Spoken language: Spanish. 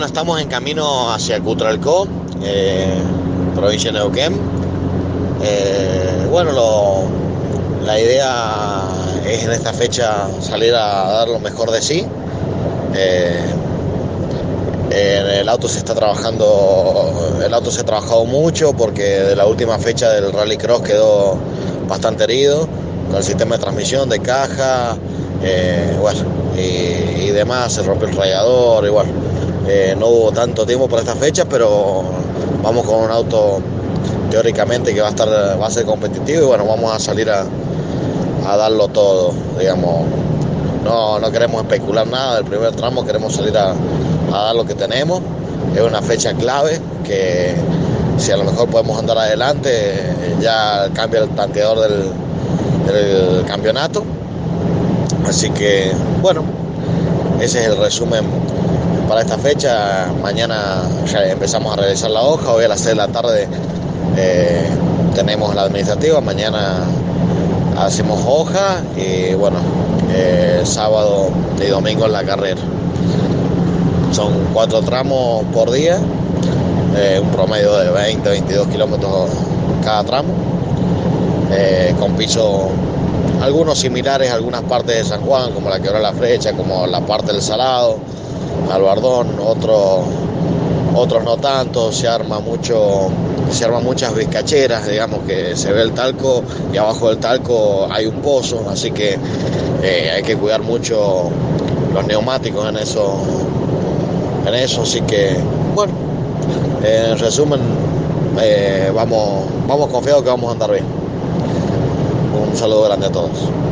Estamos en camino hacia Cutralcó, provincia de Neuquén. Bueno, la idea es en esta fecha salir a dar lo mejor de sí. Eh, en el auto se está trabajando, el auto se ha trabajado mucho porque de la última fecha del Rallycross quedó bastante herido con el sistema de transmisión, de caja, bueno, y demás. Se rompió el radiador, igual. No hubo tanto tiempo para esta fecha, pero vamos con un auto teóricamente que va a ser competitivo y bueno, vamos a salir a darlo todo, digamos. No queremos especular nada del primer tramo, queremos salir a dar lo que tenemos. Es una fecha clave que si a lo mejor podemos andar adelante, ya cambia el tanteador del campeonato. Así que bueno, ese es el resumen para esta fecha. Mañana ya empezamos a realizar la hoja. Hoy a las 6 de la tarde tenemos la administrativa. Mañana hacemos hoja y bueno, sábado y domingo en la carrera. Son 4 tramos por día, un promedio de 20-22 kilómetros cada tramo, con piso algunos similares a algunas partes de San Juan, como la Quebrada La Flecha, como la parte del Salado, Albardón. Otros no tanto. Se arman muchas vizcacheras, digamos, que se ve el talco y abajo del talco hay un pozo, así que hay que cuidar mucho los neumáticos en eso, así que bueno, en resumen, vamos confiados que vamos a andar bien. Un saludo grande a todos.